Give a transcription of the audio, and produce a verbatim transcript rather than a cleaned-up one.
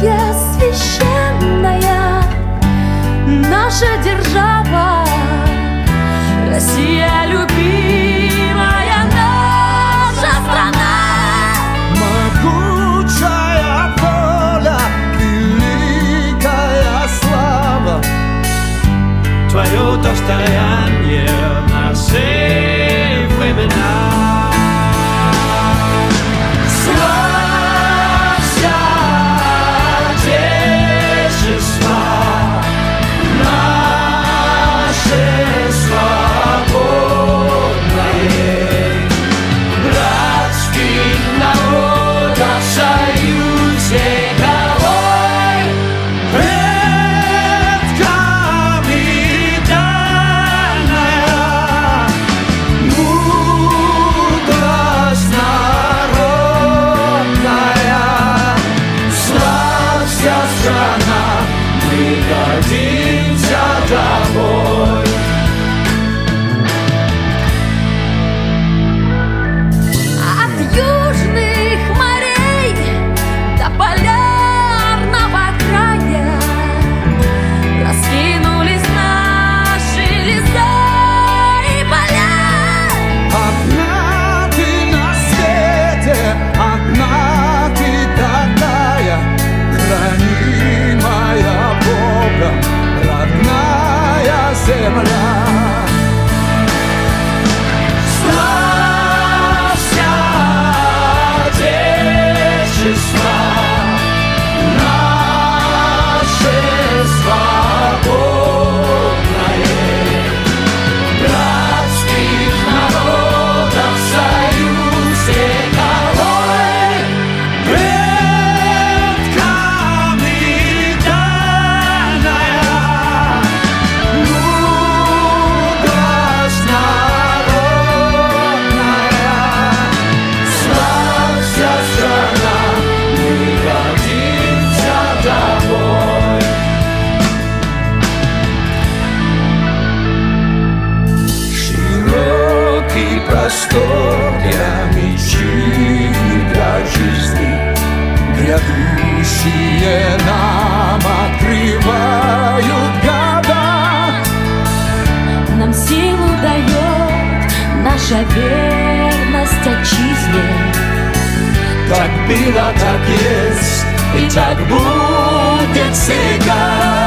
Россия священная, наша держава, Россия любимая, наша страна. Могучая воля, великая слава, твое достояние на все времена. Гордимся тобой. От южных морей до полярного края раскинулись наши леса и поля. Одна ты на свете, одна ты такая, хранимая Богом, родная земля. Славься, Отечество, наше свободное, братских народов союз вековой, предками данная мудрость народная. Славься, страна, мы гордимся тобой. Широкий простор для мечты, для жизни, грядущие нам открывают года. Нам силу дает наша верность отчизне. Так было, так есть, и так будет всегда.